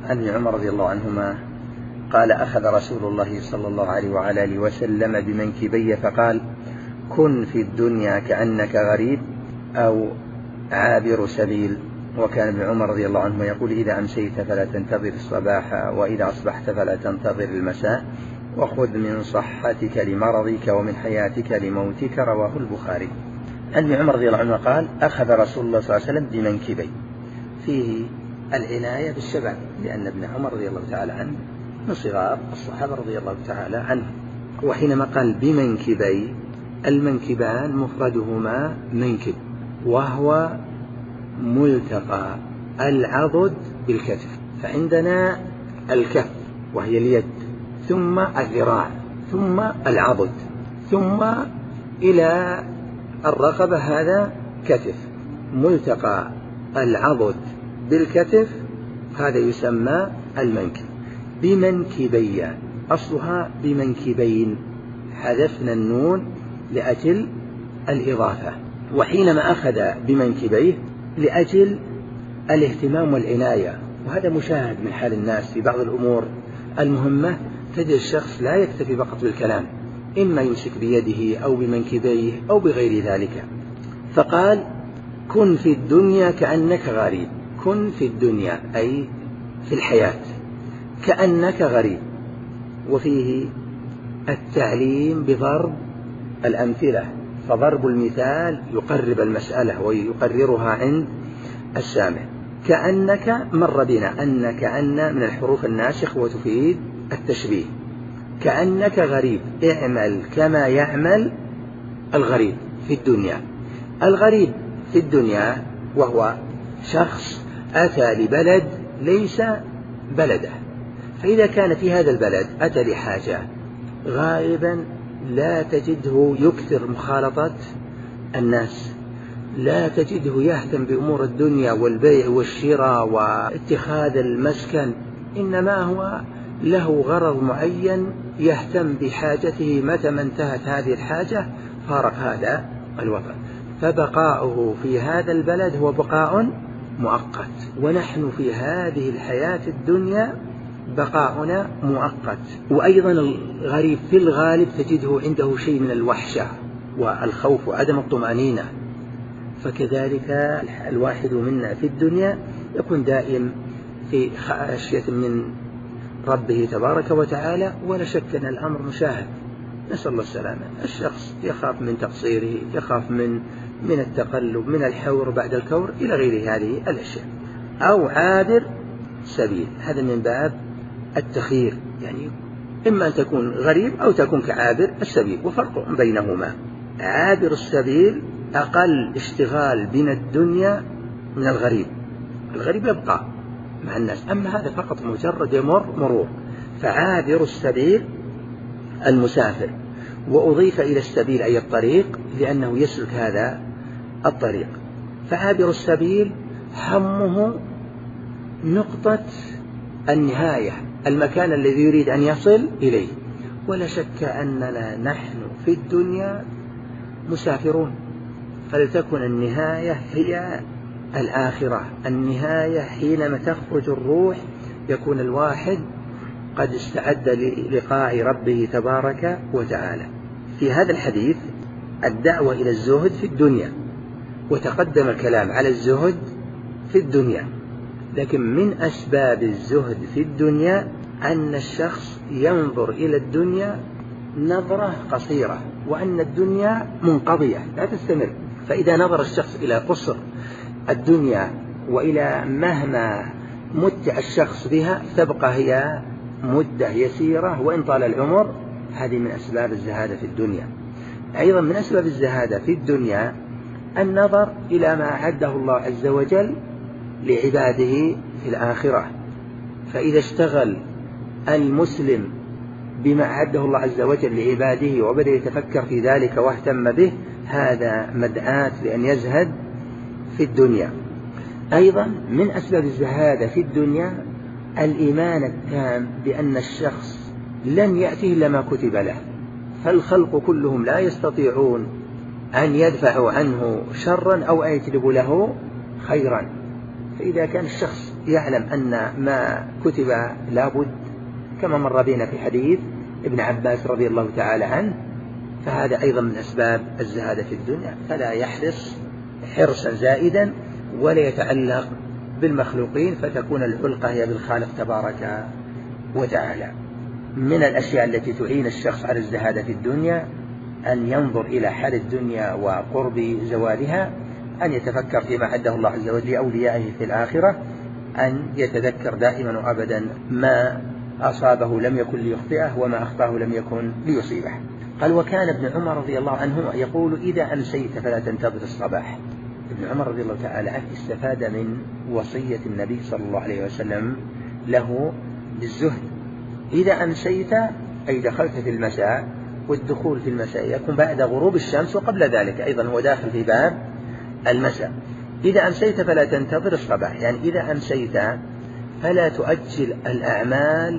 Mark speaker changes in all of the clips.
Speaker 1: عن ابن عمر رضي الله عنهما قال أخذ رسول الله صلى الله عليه وعلى آله وسلم بمنكبي فقال كن في الدنيا كأنك غريب أو عابر سبيل. وكان ابن عمر رضي الله عنه يقول إذا أمسيت فلا تنتظر الصباح وإذا أصبحت فلا تنتظر المساء وخذ من صحتك لمرضك ومن حياتك لموتك. رواه البخاري. عن ابن عمر رضي الله عنه قال أخذ رسول الله صلى الله عليه وسلم بمنكبي، فيه العناية بالشباب، لأن ابن عمر رضي الله تعالى عنه من صغار الصحابة رضي الله تعالى عنه. وحينما قال بمنكبي، المنكبان مفردهما منكب، وهو ملتقى العضد بالكتف، فعندنا الكف وهي اليد، ثم الذراع، ثم العضد، ثم إلى الرقبة، هذا كتف. ملتقى العضد بالكتف هذا يسمى المنكب. بمنكبي أصلها بمنكبين، حذفنا النون لأجل الإضافة. وحينما أخذ بمنكبيه لأجل الاهتمام والعناية، وهذا مشاهد من حال الناس في بعض الأمور المهمة، تجد الشخص لا يكتفي فقط بالكلام، إما يمسك بيده أو بمنكبيه أو بغير ذلك. فقال كن في الدنيا كأنك غريب. كن في الدنيا أي في الحياة كأنك غريب، وفيه التعليم بضرب الأمثلة، فضرب المثال يقرب المسألة ويقررها عند السامع. كأنك مر بنا أن كأن من الحروف الناسخ وتفيد التشبيه. كأنك غريب، اعمل كما يعمل الغريب في الدنيا. الغريب في الدنيا وهو شخص أتى لبلد ليس بلده، فإذا كان في هذا البلد أتى لحاجة، غالبا لا تجده يكثر مخالطة الناس، لا تجده يهتم بأمور الدنيا والبيع والشراء واتخاذ المسكن، إنما هو له غرض معين يهتم بحاجته. متى ما انتهت هذه الحاجة فارق هذا الوطن، فبقاؤه في هذا البلد هو بقاء مؤقت. ونحن في هذه الحياة الدنيا بقاؤنا مؤقت. وأيضا الغريب في الغالب تجده عنده شيء من الوحشة والخوف وعدم الطمأنينة، فكذلك الواحد منا في الدنيا يكون دائم في خشية من ربه تبارك وتعالى، ولا شك أن الأمر مشاهد، نسأل الله السلامة. الشخص يخاف من تقصيره، يخاف من التقلب، من الحور بعد الكور إلى غير هذه الأشياء. أو عابر سبيل، هذا من باب التخيير، يعني إما أن تكون غريب أو تكون كعابر السبيل، وفرق بينهما. عابر السبيل أقل اشتغال بين الدنيا من الغريب. الغريب يبقى مع الناس، أما هذا فقط مجرد يمر مرور. فعابر السبيل المسافر، وأضيف إلى السبيل أي الطريق لأنه يسلك هذا الطريق. فعابر السبيل همه نقطة النهاية، المكان الذي يريد أن يصل إليه. ولا شك أننا نحن في الدنيا مسافرون، فلتكن النهاية هي الآخرة. النهاية حينما تخرج الروح يكون الواحد قد استعد للقاء ربه تبارك وتعالى. في هذا الحديث الدعوة إلى الزهد في الدنيا، وتقدم الكلام على الزهد في الدنيا. لكن من أسباب الزهد في الدنيا أن الشخص ينظر إلى الدنيا نظرة قصيرة، وأن الدنيا منقضية لا تستمر. فإذا نظر الشخص إلى قصر الدنيا وإلى مهما متع الشخص بها تبقى هي مدة يسيرة وإن طال العمر، هذه من أسباب الزهادة في الدنيا. أيضا من أسباب الزهادة في الدنيا النظر إلى ما أعده الله عز وجل لعباده في الآخرة. فإذا اشتغل المسلم بما أعده الله عز وجل لعباده وبدأ يتفكر في ذلك واهتم به، هذا مدعاة لأن يزهد في الدنيا. أيضا من أسباب الزهادة في الدنيا الإيمان التام بأن الشخص لن يأتيه إلا ما كتب له، فالخلق كلهم لا يستطيعون أن يدفعوا عنه شرا أو أن يجلبوا له خيرا. فإذا كان الشخص يعلم أن ما كتب لابد، كما مر بنا في حديث ابن عباس رضي الله تعالى عنه، فهذا أيضا من أسباب الزهادة في الدنيا، فلا يحرص حرصا زائدا ولا يتعلق بالمخلوقين، فتكون العلقة هي بالخالق تبارك وتعالى. من الأشياء التي تعين الشخص على الزهادة في الدنيا أن ينظر إلى حال الدنيا وقرب زوالها، أن يتفكر فيما عده الله عز وجل لأوليائه في الآخرة، أن يتذكر دائما وأبدا ما أصابه لم يكن ليخطئه وما أخطاه لم يكن ليصيبه. قال: وكان ابن عمر رضي الله عنه يقول: إذا أمسيت فلا تنتظر الصباح. ابن عمر رضي الله تعالى عنه استفاد من وصية النبي صلى الله عليه وسلم له بالزهد. إذا أمسيت أي دخلت في المساء، والدخول في المساء يكون بعد غروب الشمس، وقبل ذلك أيضا هو داخل في باب المساء. إذا أمسيت فلا تنتظر الصباح، يعني إذا أمسيت فلا تؤجل الأعمال،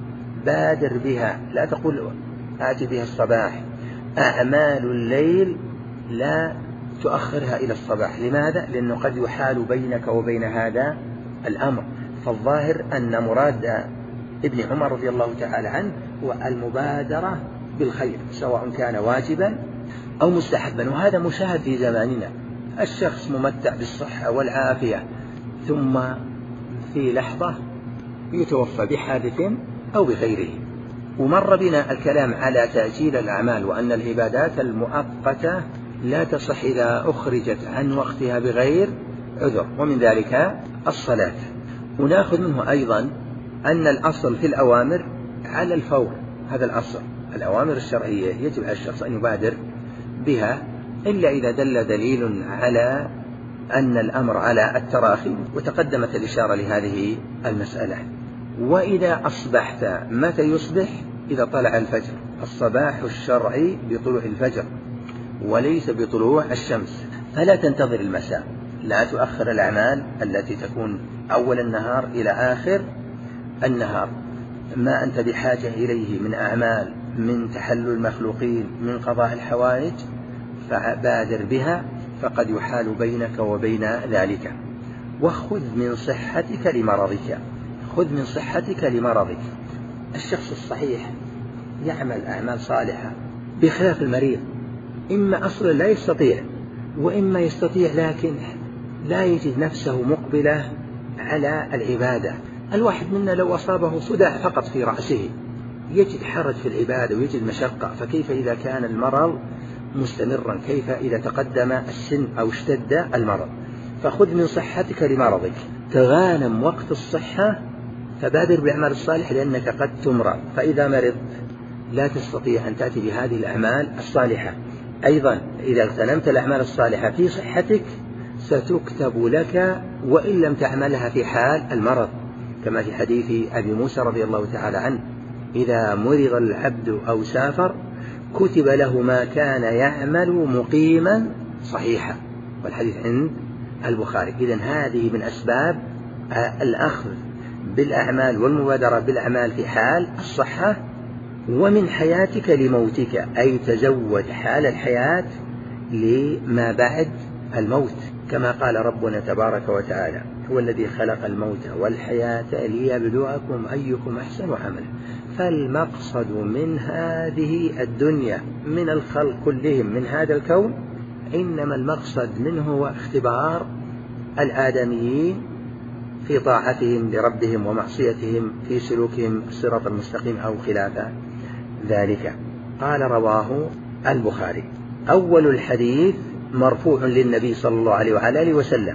Speaker 1: بادر بها، لا تقول آتي بها الصباح. أعمال الليل لا تؤخرها إلى الصباح. لماذا؟ لأنه قد يحال بينك وبين هذا الأمر. فالظاهر أن مراد ابن عمر رضي الله تعالى عنه هو المبادرة بالخير، سواء كان واجبا أو مستحبا، وهذا مشاهد في زماننا. الشخص ممتع بالصحة والعافية، ثم في لحظة يتوفى بحادث أو بغيره. ومر بنا الكلام على تأجيل الأعمال، وأن العبادات المؤقتة لا تصح إذا أخرجت عن وقتها بغير عذر، ومن ذلك الصلاة. ونأخذ منه أيضا أن الأصل في الأوامر على الفور، هذا الأصل. الأوامر الشرعية يجب على الشخص أن يبادر بها، إلا إذا دل دليل على أن الأمر على التراخي، وتقدمت الإشارة لهذه المسألة. وإذا أصبحت، متى يصبح؟ إذا طلع الفجر. الصباح الشرعي بطلوع الفجر وليس بطلوع الشمس، فلا تنتظر المساء، لا تؤخر الأعمال التي تكون أول النهار إلى آخر النهار. ما أنت بحاجة إليه من أعمال، من تحلل المخلوقين، من قضاء الحوائج، فبادر بها، فقد يحال بينك وبين ذلك. وخذ من صحتك لمرضك، خذ من صحتك لمرضك. الشخص الصحيح يعمل أعمال صالحة، بخلاف المريض، إما أصلا لا يستطيع، وإما يستطيع لكن لا يجد نفسه مقبلة على العبادة. الواحد منا لو أصابه صداع فقط في رأسه يجد حرج في العبادة ويجد مشقة، فكيف إذا كان المرض مستمرا؟ كيف إذا تقدم السن أو اشتد المرض؟ فخذ من صحتك لمرضك، تغانم وقت الصحة، فبادر بالأعمال الصالحة، لأنك قد تمرض، فإذا مرضت لا تستطيع أن تأتي بهذه الأعمال الصالحة. أيضا إذا اغتنمت الأعمال الصالحة في صحتك ستكتب لك وإن لم تعملها في حال المرض، كما في حديث أبي موسى رضي الله تعالى عنه: إذا مرض العبد أو سافر كتب له ما كان يعمل مقيما صحيحا، والحديث عند البخاري. إذن هذه من أسباب الأخذ بالأعمال والمبادرة بالأعمال في حال الصحة. ومن حياتك لموتك، أي تزود حال الحياة لما بعد الموت، كما قال ربنا تبارك وتعالى: هو الذي خلق الموت والحياة ليبلوكم أيكم أحسن عملا. فالمقصد من هذه الدنيا، من الخلق كلهم، من هذا الكون، إنما المقصد منه هو اختبار الآدميين في طاعتهم لربهم ومعصيتهم في سلوكهم الصراط المستقيم أو خلاف ذلك. قال: رواه البخاري. أول الحديث مرفوع للنبي صلى الله عليه وعلى آله وسلم،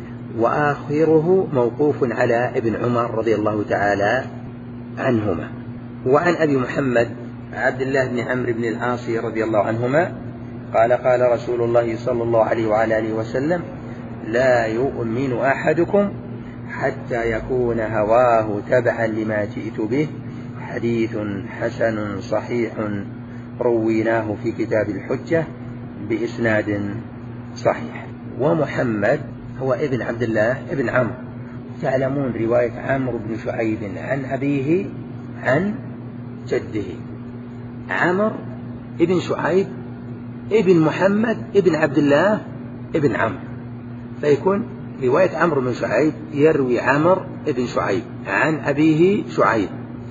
Speaker 1: وآخره موقوف على ابن عمر رضي الله تعالى عنهما. وعن أبي محمد عبد الله بن عمرو بن العاص رضي الله عنهما قال: قال رسول الله صلى الله عليه وعلى آله وسلم: لا يؤمن أحدكم حتى يكون هواه تبعا لما جئت به. حديث حسن صحيح رويناه في كتاب الحجة بإسناد صحيح. ومحمد هو ابن عبد الله ابن عمرو. تعلمون رواية عمرو بن شعيب عن أبيه عن جده، عمرو ابن شعيب ابن محمد ابن عبد الله ابن عمرو، فيكون رواية عمرو بن شعيب يروي عمرو بن شعيب عن أبيه شعيب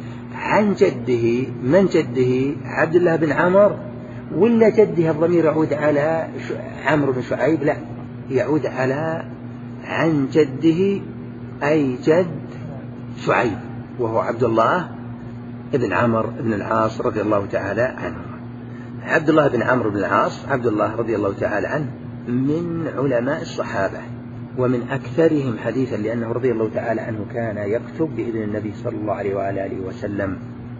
Speaker 1: عن جده، من جده؟ عبد الله بن عمرو، ولا جده الضمير يعود على عمرو بن شعيب؟ لا، يعود على عن جده، أي جد شعيب، وهو عبد الله بن عمرو بن العاص رضي الله تعالى عنه. عبد الله بن عمرو بن العاص عبد الله رضي الله تعالى عنه من علماء الصحابة ومن أكثرهم حديثا، لأنه رضي الله تعالى عنه كان يكتب بإذن النبي صلى الله عليه وآله وسلم،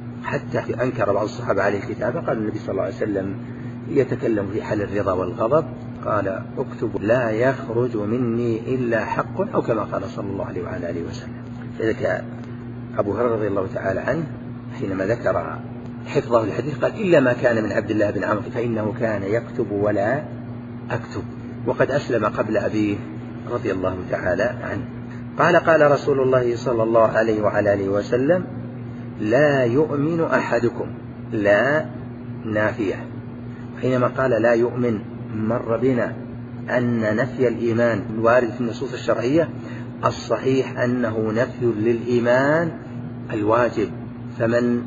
Speaker 1: حتى أنكر بعض الصحابة عليه الكتابة. قال النبي صلى الله عليه وسلم يتكلم في حال الرضا والغضب، قال اكتب لا يخرج مني إلا حق، أو كما قال صلى الله عليه وآله وسلم. فذلك أبو هريرة رضي الله تعالى عنه حينما ذكر حفظه الحديث قال إلا ما كان من عبد الله بن عمرو فإنه كان يكتب ولا أكتب، وقد أسلم قبل أبيه رضي الله تعالى عنه. قال قال رسول الله صلى الله عليه وعلى آله وسلم لا يؤمن أحدكم، لا نافية. حينما قال لا يؤمن مر بنا أن نفي الإيمان الوارد في النصوص الشرعية الصحيح أنه نفي للإيمان الواجب، فمن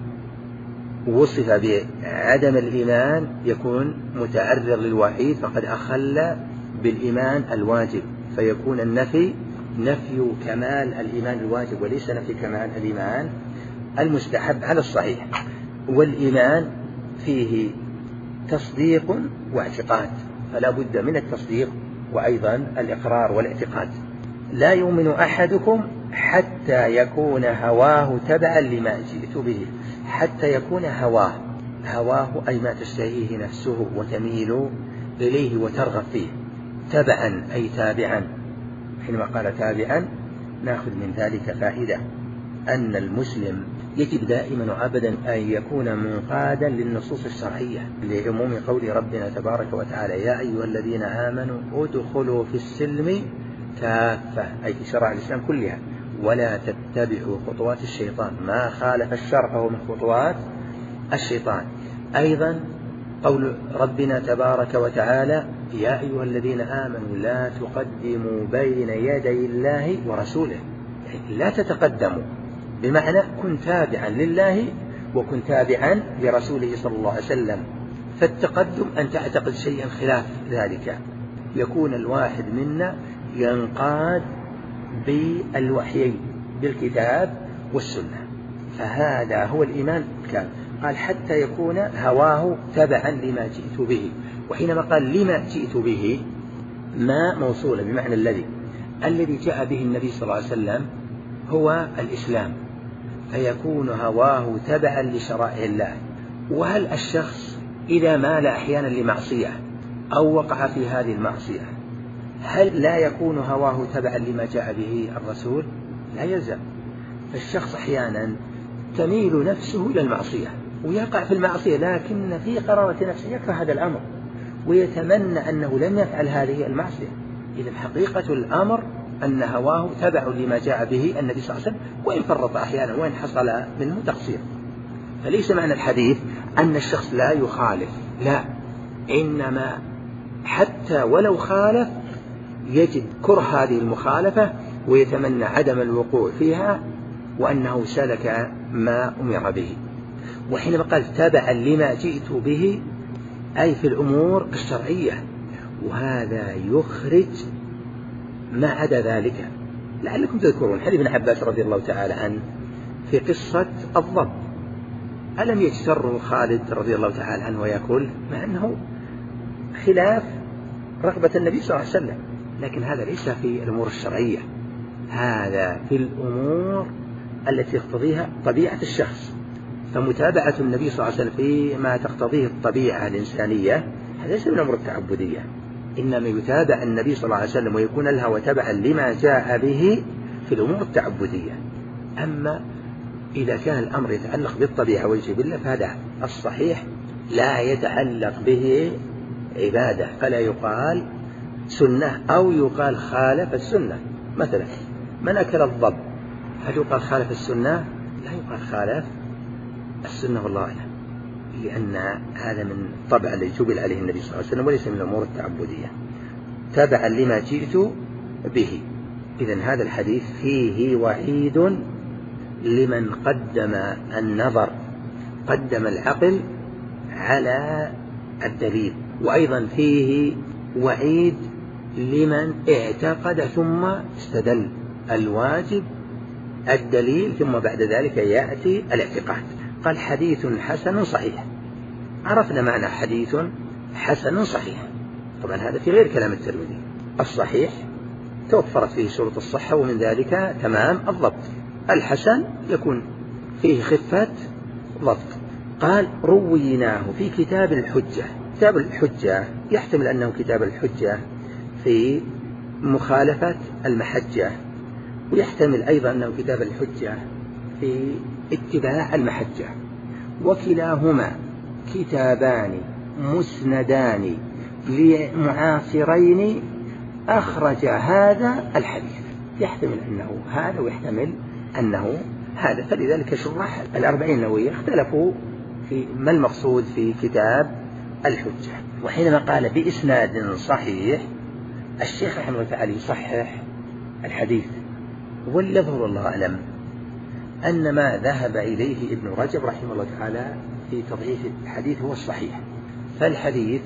Speaker 1: وصف بعدم الإيمان يكون متعرض للوعيد فقد أخل بالإيمان الواجب، فيكون النفي نفي كمال الإيمان الواجب وليس نفي كمال الإيمان المستحب على الصحيح. والإيمان فيه تصديق واعتقاد، فلا بد من التصديق وأيضا الإقرار والاعتقاد. لا يؤمن أحدكم حتى يكون هواه تبعا لما جئت به، حتى يكون هواه أي ما تشتهيه نفسه وتميل إليه وترغب فيه، تبعا أي تابعا. حينما قال تابعا نأخذ من ذلك فائدة أن المسلم يجب دائما وأبدا أن يكون منقادا للنصوص الشرعية، لعموم قول ربنا تبارك وتعالى يا أيها الذين آمنوا ادخلوا في السلم كافة، أي في شرع الإسلام كلها، ولا تتبعوا خطوات الشيطان، ما خالف الشرع فهو من خطوات الشيطان. أيضا قول ربنا تبارك وتعالى يا أيها الذين آمنوا لا تقدموا بين يدي الله ورسوله، لا تتقدموا، بمعنى كن تابعا لله وكن تابعا لرسوله صلى الله عليه وسلم. فالتقدم أن تعتقد شيئا خلاف ذلك، يكون الواحد منا ينقاد بالوحيين بالكتاب والسنة، فهذا هو الإيمان كان. قال حتى يكون هواه تبعا لما جئت به، وحينما قال لما جئت به ما موصولة بمعنى الذي جاء به النبي صلى الله عليه وسلم هو الإسلام، فيكون هواه تبعا لشرائع الله. وهل الشخص إذا مال أحيانا لمعصية أو وقع في هذه المعصية هل لا يكون هواه تبعا لما جاء به الرسول؟ لا يلزم. فالشخص أحيانا تميل نفسه إلى المعصية ويقع في المعصية، لكن في قرارة نفسه يكره هذا الأمر ويتمنى أنه لم يفعل هذه المعصية. إذن حقيقة الأمر أن هواه تبع لما جاء به النبي صلى الله عليه وسلم، وإن فرط أحيانا وإن حصل منه تقصير. فليس معنى الحديث أن الشخص لا يخالف، لا، إنما حتى ولو خالف يجد كره هذه المخالفة ويتمنى عدم الوقوع فيها وأنه سلك ما أمر به. وحينما قال تبعا لما جئت به أي في الأمور الشرعية، وهذا يخرج ما عدا ذلك. لعلكم تذكرون حديث ابن عباس رضي الله تعالى عنه في قصة الضب، ألم يجتر خالد رضي الله تعالى عنه ويقول مع أنه خلاف رغبة النبي صلى الله عليه وسلم، لكن هذا ليس في الأمور الشرعية، هذا في الأمور التي تقتضيها طبيعة الشخص. فمتابعة النبي صلى الله عليه وسلم فيما تقتضيه الطبيعة الإنسانية هذا ليس من الأمور التعبدية، إنما يتابع النبي صلى الله عليه وسلم ويكون الهوى تبعا لما جاء به في الأمور التعبدية. أما إذا كان الأمر يتعلق بالطبيعة والجبلة فهذا الصحيح لا يتعلق به عبادة، فلا يقال سنة أو يقال خالف السنة. مثلا من أكل الضب هل يقال خالف السنة؟ لا يقال خالف السنة والله أعلم، لأن هذا من طبع الذي جبل عليه النبي صلى الله عليه وسلم وليس من الأمور التعبدية. تبعا لما جئت به إذن هذا الحديث فيه وعيد لمن قدم النظر، قدم العقل على الدليل، وأيضا فيه وعيد لمن اعتقد ثم استدل. الواجب الدليل ثم بعد ذلك يأتي الاعتقاد. قال حديث حسن صحيح. عرفنا معنى حديث حسن صحيح، طبعا هذا في غير كلام الترمذي. الصحيح توفرت فيه شروط الصحة ومن ذلك تمام الضبط. الحسن يكون فيه خفة ضبط. قال رويناه في كتاب الحجة. كتاب الحجة يحتمل أنه كتاب الحجة في مخالفة المحجة، ويحتمل أيضا أنه كتاب الحجة في اتباع المحجة، وكلاهما كتابان مسندان لمعاصرين أخرج هذا الحديث. يحتمل أنه هذا ويحتمل أنه هذا، فلذلك شراح الأربعين النووية اختلفوا في ما المقصود في كتاب الحجة. وحينما قال بإسناد صحيح، الشيخ رحمه الله تعالى يصحح الحديث، واليظهر الله أعلم أن ما ذهب إليه ابن رجب رحمه الله تعالى في تضعيف الحديث هو الصحيح. فالحديث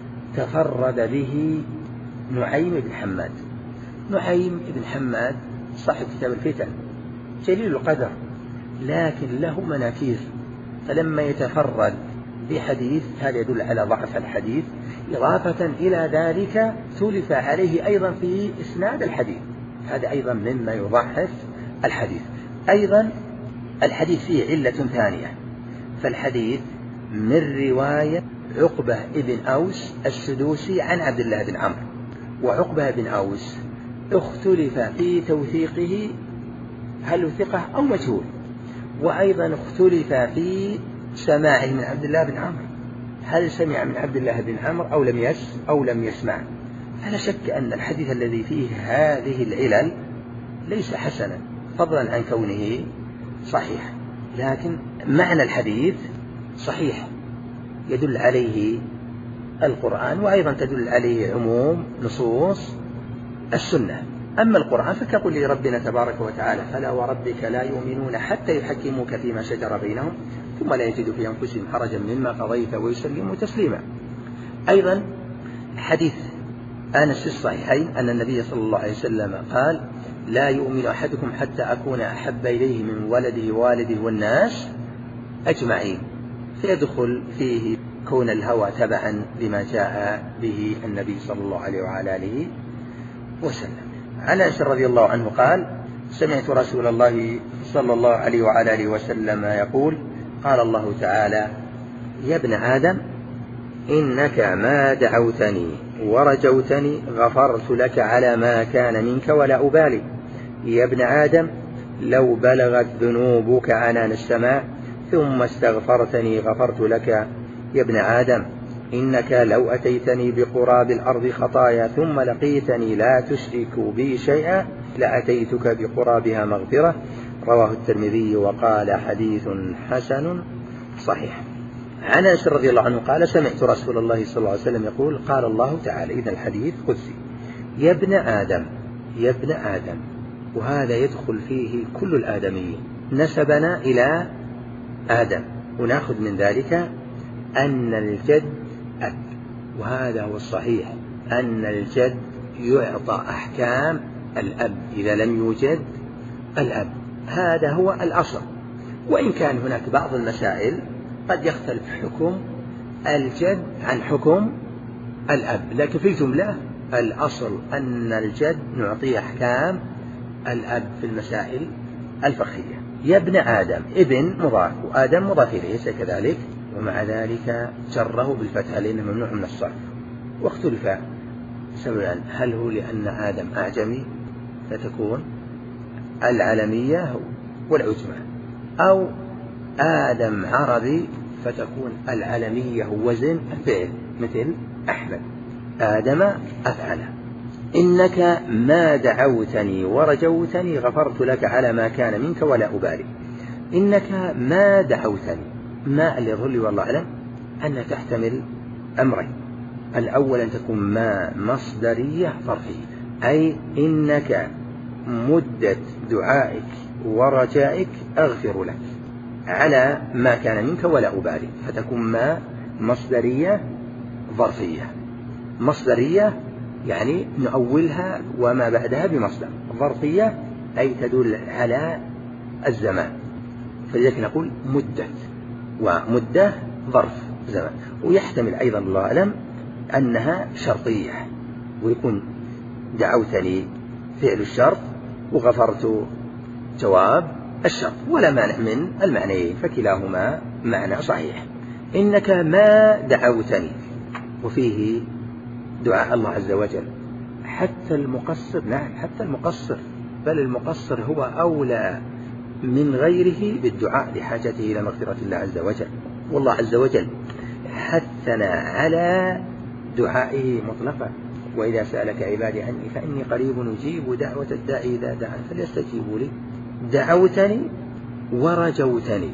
Speaker 1: تفرد به نعيم بن حماد. نعيم بن حماد صاحب كتاب الفتن جليل القدر، لكن له مناكير، فلما يتفرد بحديث هذا يدل على ضعف الحديث. إضافة إلى ذلك تلف عليه أيضا في إسناد الحديث، هذا أيضا مما يضعف الحديث. أيضا الحديث فيه علة ثانية، فالحديث من رواية عقبة بن أوس السدوسي عن عبد الله بن عمرو، وعقبة بن أوس اختلف في توثيقه هل ثقة أو مجهول، وأيضا اختلف في سماعه من عبد الله بن عمرو، هل سمع من عبد الله بن عمرو أو لم يسمع. فلا شك أن الحديث الذي فيه هذه العلل ليس حسنا فضلا عن كونه صحيح، لكن معنى الحديث صحيح يدل عليه القرآن، وأيضا تدل عليه عموم نصوص السنة. أما القرآن فكقول ربنا تبارك وتعالى فلا وربك لا يؤمنون حتى يحكموك فيما شجر بينهم ثم لا يجدوا في أنفسهم حرجا مما قضيت ويسلموا تسليما. أيضا حديث أنس الصحيحين أن النبي صلى الله عليه وسلم قال لا يؤمن أحدكم حتى أكون أحب إليه من ولده ووالده والناس أجمعين، فيدخل فيه كون الهوى تبعا لما جاء به النبي صلى الله عليه وعلى آله وسلم. عن أنس رضي الله عنه قال سمعت رسول الله صلى الله عليه وعلى آله وسلم يقول قال الله تعالى يا ابن آدم إنك ما دعوتني ورجوتني غفرت لك على ما كان منك ولا أبالي. يا ابن آدم لو بلغت ذنوبك عنان السماء ثم استغفرتني غفرت لك. يا ابن آدم إنك لو أتيتني بقراب الأرض خطايا ثم لقيتني لا تشرك بي شيئا لأتيتك بقرابها مغفرة. رواه الترمذي وقال حديث حسن صحيح. عن أنس رضي الله عنه قال سمعت رسول الله صلى الله عليه وسلم يقول قال الله تعالى، إذا الحديث قدسي، يا ابن آدم يا ابن آدم، وهذا يدخل فيه كل الآدميين، نسبنا إلى آدم، ونأخذ من ذلك أن الجد أب، وهذا هو الصحيح أن الجد يعطى أحكام الأب إذا لم يوجد الأب، هذا هو الأصل. وإن كان هناك بعض المسائل قد يختلف حكم الجد عن حكم الأب، لكن في الجملة الأصل أن الجد نعطيه أحكام الأب في المسائل الفقهية. يا ابن آدم، ابن مضاف وآدم مضاف إليه ليس كذلك، ومع ذلك جره بالفتح لأنه ممنوع من الصرف. واختلف سببا، هل هو لأن آدم أعجمي فتكون العلمية والعجمة، أو آدم عربي فتكون العلمية وزن الفعل مثل أحمد آدم أفعل. إنك ما دعوتني ورجوتني غفرت لك على ما كان منك ولا أبالي. إنك ما دعوتني، ما اللي يظهر لي والله أعلم أن تحتمل أمرين. الأول أن تكون ما مصدرية ظرفية، أي إنك مدة دعائك ورجائك أغفر لك على ما كان منك ولا أبالي، فتكون ما مصدرية ظرفية. مصدرية يعني نؤولها وما بعدها بمصدر، ظرفية أي تدل على الزمان، فلذلك نقول مدة، ومدة ظرف زمان. ويحتمل أيضا الله أعلم أنها شرطية، ويكون دعوتني فعل الشرط وغفرت جواب الشرط، ولا مانع من المعنيين، فكلاهما معنى صحيح. إنك ما دعوتني، وفيه دعاء الله عز وجل حتى المقصر، نعم حتى المقصر، بل المقصر هو أولى من غيره بالدعاء لحاجته إلى مغفرة الله عز وجل. والله عز وجل حثنا على دعائه مطلقا، وإذا سألك عبادي عني فإني قريب أجيب دعوة الداعي إذا دعان فليستجيبوا لي. دعوتني ورجوتني،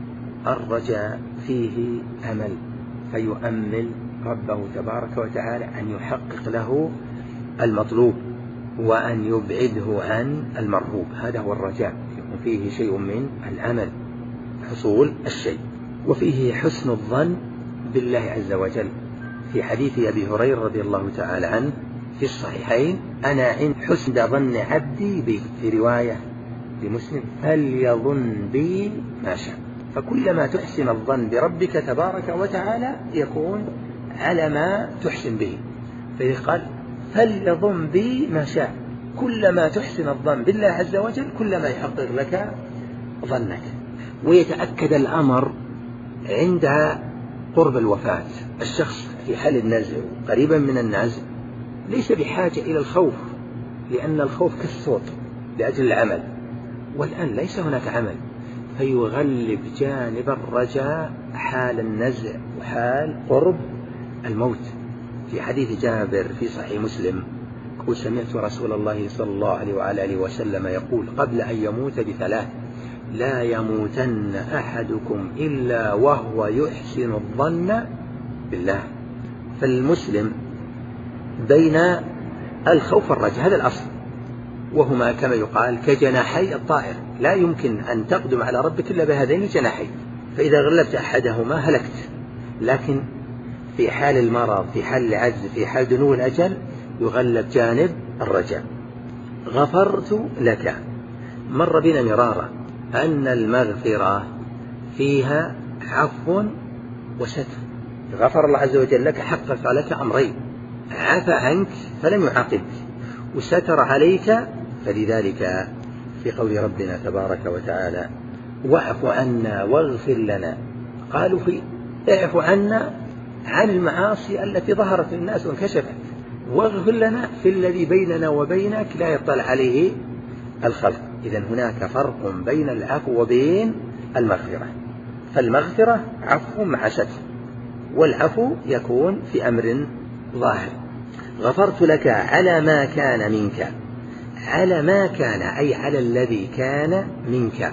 Speaker 1: الرجاء فيه أمل، فيؤمل ربه تبارك وتعالى أن يحقق له المطلوب وأن يبعده عن المرهوب، هذا هو الرجاء، يكون فيه شيء من الأمل حصول الشيء. وفيه حسن الظن بالله عز وجل، في حديث أبي هريرة رضي الله تعالى عنه في الصحيحين: أنا عند حسن ظن عبدي بي، في رواية لمسلم: فليظن بي ما شاء. فكلما تحسن الظن بربك تبارك وتعالى يكون على ما تحسن به، فإذا قال فليظن بي ما شاء، كلما تحسن الظن بالله عز وجل كلما يحقق لك ظنك. ويتأكد الأمر عند قرب الوفاة، الشخص في حال النزع قريبا من النزع ليس بحاجة إلى الخوف، لأن الخوف كالصوت لأجل العمل، والآن ليس هناك عمل، فيغلب جانب الرجاء حال النزع وحال قرب الموت. في حديث جابر في صحيح مسلم: قل سمعت رسول الله صلى الله عليه وعلى آله وسلم يقول قبل أن يموت بثلاث: لا يموتن أحدكم إلا وهو يحسن الظن بالله. فالمسلم بين الخوف والرجاء، هذا الأصل، وهما كما يقال كجناحي الطائر، لا يمكن أن تقدم على ربك إلا بهذين الجناحين، فإذا غلبت أحدهما هلكت. لكن في حال المرض، في حال العجز، في حال دنو الأجل يغلب جانب الرجاء. غفرت لك، مر بنا مرارا أن المغفرة فيها عفو وستر. غفر الله عز وجل لك، حقق لك أمرين: عفى عنك فلم يعاقبك، وستر عليك. فلذلك في قول ربنا تبارك وتعالى: واعف عنا واغفر لنا، قالوا في اعف عنا عن المعاصي التي ظهرت للناس وانكشفت، واغفر لنا في الذي بيننا وبينك لا يطلع عليه الخلق. إذن هناك فرق بين العفو وبين المغفرة، فالمغفرة عفو مع ستر، والعفو يكون في أمر ظاهر. غفرت لك على ما كان منك، على ما كان أي على الذي كان منك،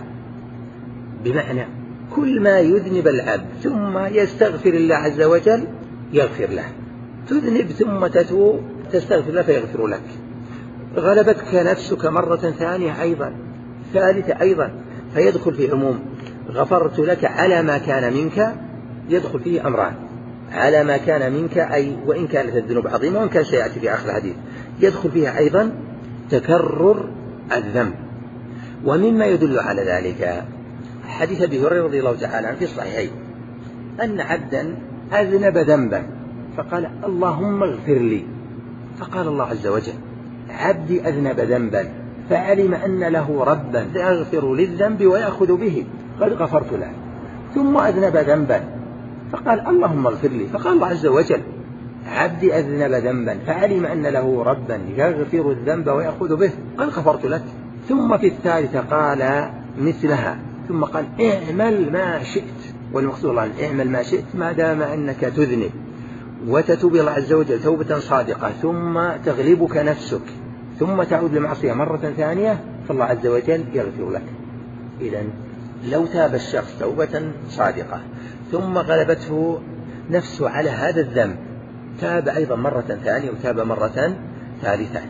Speaker 1: بمعنى كل ما يذنب العبد ثم يستغفر الله عز وجل يغفر له، تذنب ثم تتوب تستغفر الله فيغفر لك. غلبتك نفسك مرة ثانية أيضا، ثالثة أيضا، فيدخل في عموم. غفرت لك على ما كان منك يدخل فيه أمران: على ما كان منك أي وإن كانت الذنوب عظيمة، وإن كان سيأتي في آخر الحديث يدخل فيها أيضا تكرر الذنب. ومما يدل على ذلك حديث أبي هريرة رضي الله تعالى عنه في الصحيحين أن عبدا أذنب ذنبا فقال: اللهم اغفر لي، فقال الله عز وجل: عبدي أذنب ذنبا فعلم أن له ربا يغفر للذنب ويأخذ به، قد غفرت له. ثم أذنب ذنبا فقال: اللهم اغفر لي، فقال الله عز وجل: عبدي أذنب ذنبا فعلم أن له ربا يغفر الذنب ويأخذ به، قد غفرت لك. ثم في الثالثة قال مثلها، ثم قال: اعمل ما شئت. والمقصود الله اعمل ما شئت ما دام أنك تذنب وتتوب إلى الله عز وجل توبة صادقة، ثم تغلبك نفسك ثم تعود للمعصية مرة ثانية، فالله عز وجل يغفر لك. إذن لو تاب الشخص توبة صادقة ثم غلبته نفسه على هذا الذنب، تاب أيضا مرة ثانية وتاب مرة ثالثة،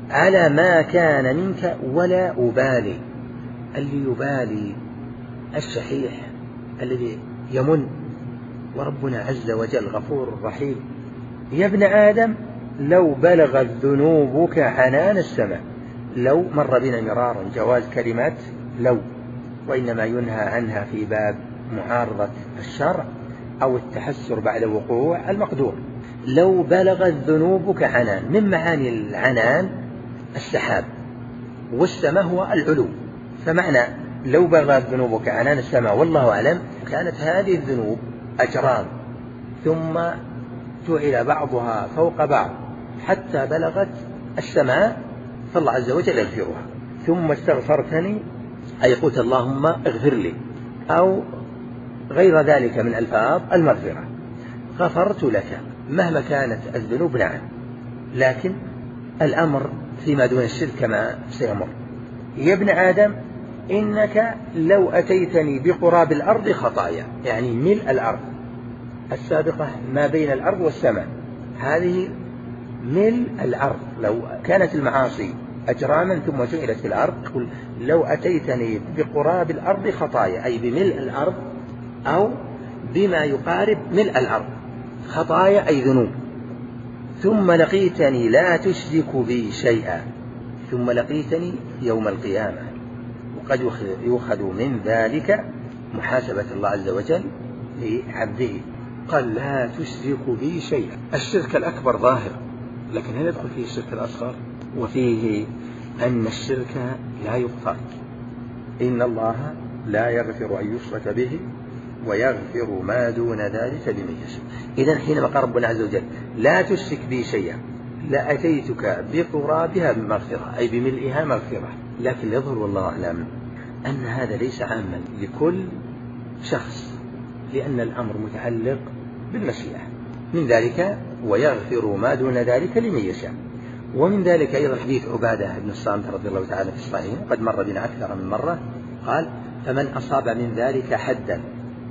Speaker 1: على ما كان منك ولا أبالي. اللي يبالي الشحيح الذي يمن، وربنا عز وجل غفور رحيم. يا ابن آدم لو بلغت ذنوبك عنان السماء. لو مر بنا مرارا جواز كلمات لو، وإنما ينهى عنها في باب معارضة الشرع أو التحسر بعد وقوع المقدور. لو بلغت ذنوبك عنان، من معاني العنان السحاب، والسماء هو العلو، فمعنى لو بلغت ذنوبك عنان السماء والله أعلم كانت هذه الذنوب أجرام ثم جعل بعضها فوق بعض حتى بلغت السماء، فالله عز وجل يغفرها. ثم استغفرتني أي قلت اللهم اغفر لي، أو غير ذلك من ألفاظ المغفرة، غفرت لك مهما كانت الذنوب. نعم، لكن الأمر فيما دون الشرك كما سيمر. يا ابن آدم إنك لو أتيتني بقراب الأرض خطايا، يعني ملء الأرض السابقة ما بين الأرض والسماء، هذه ملء الأرض. لو كانت المعاصي أجراما ثم جعلت في الأرض، قل لو أتيتني بقراب الأرض خطايا، أي بملء الأرض أو بما يقارب ملء الأرض. خطايا أي ذنوب. ثم لقيتني لا تشرك بي شيئا، ثم لقيتني يوم القيامة. وقد يؤخذ من ذلك محاسبة الله عز وجل لعبده. قال لا تشرك بي شيئا. الشرك الأكبر ظاهر، لكن هل يدخل فيه الشرك الأصغر؟ وفيه أن الشرك لا يغفر. إن الله لا يغفر أن يشرك به ويغفر ما دون ذلك لمن يشاء. إذن حينما قال ربنا عز وجل لا تشرك بي شيئا لأتيتك بقرابها مغفرة، أي بملئها مغفرة. لكن يظهر والله أعلم أن هذا ليس عاما لكل شخص، لأن الأمر متعلق بالمشيئة. من ذلك ويغفر ما دون ذلك لمن يشاء. ومن ذلك أيضا حديث عبادة بن الصامت رضي الله تعالى في الصحيح، قد مر بنا أكثر من مرة، قال فمن أصاب من ذلك حدا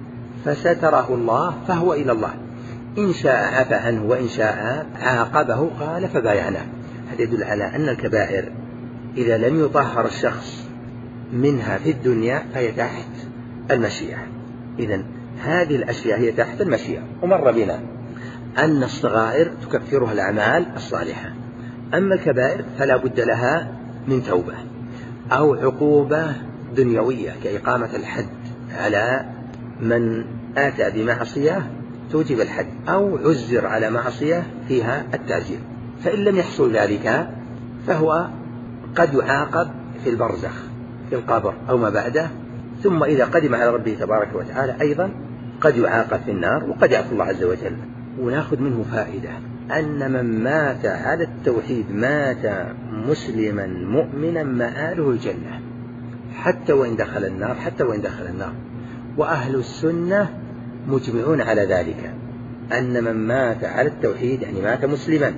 Speaker 1: فستره الله فهو إلى الله، إن شاء عفى عنه وإن شاء عاقبه قال فبايعناه. هذا يدل على أن الكبائر إذا لم يطهر الشخص منها في الدنيا فهي تحت المشيئة. إذن هذه الأشياء هي تحت المشيئة. ومر بنا أن الصغائر تكفرها الأعمال الصالحة، أما الكبائر فلا بد لها من توبة أو عقوبة دنيوية كإقامة الحد على من آتى بمعصية توجب الحد، أو عزر على معصية فيها التعزير. فإن لم يحصل ذلك فهو قد يعاقب في البرزخ في القبر أو ما بعده، ثم إذا قدم على ربه تبارك وتعالى أيضا قد يعاقب في النار وقد يعفو الله عز وجل. ونأخذ منه فائدة أن من مات على التوحيد مات مسلما مؤمنا مآله الجنة حتى وإن دخل النار، حتى وإن دخل النار. وأهل السنة مجمعون على ذلك، أن من مات على التوحيد يعني مات مسلما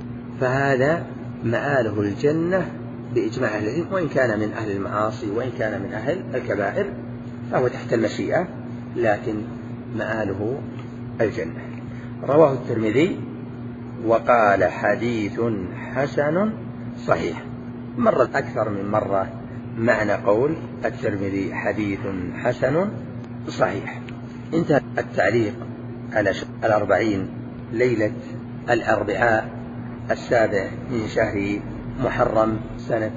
Speaker 1: فهذا مآله الجنة بإجماع أهل العلم، وإن كان من أهل المعاصي وإن كان من أهل الكبائر فهو تحت المشيئة، لكن مآله الجنة. رواه الترمذي وقال حديث حسن صحيح. مرت أكثر من مرة معنى قول الترمذي حديث حسن صحيح. انتهى التعليق على 40 ليلة الأربعاء 7 من شهر محرم سنة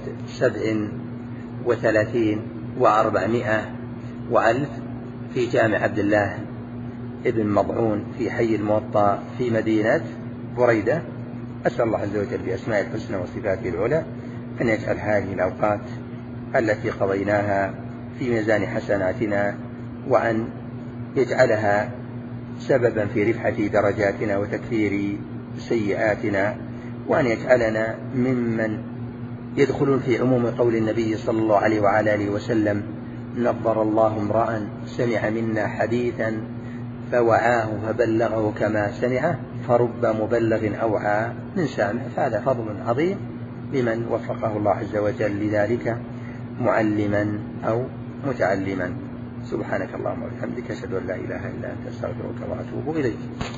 Speaker 1: 37 و400 وألف في جامع عبد الله ابن مضعون في حي الموطأ في مدينة بريدة. أسأل الله عز وجل بأسماء الحسنى وصفاته العلى أن يجعل هذه الأوقات التي قضيناها في ميزان حسناتنا، وأن يجعلها سببا في رفعة درجاتنا وتكفير سيئاتنا، وأن يجعلنا ممن يدخلون في عموم قول النبي صلى الله عليه وعلى آله وسلم نظر الله امرأ سمع منا حديثا فوعاه فبلغه كما سمعه فرب مبلغ أوعى من سامع. فهذا فضل عظيم لمن وفقه الله عز وجل لذلك معلما أو متعلما. سبحانك اللهم وبحمدك أشهد أن لا إله إلا أنت أستغفرك وأتوب إليك.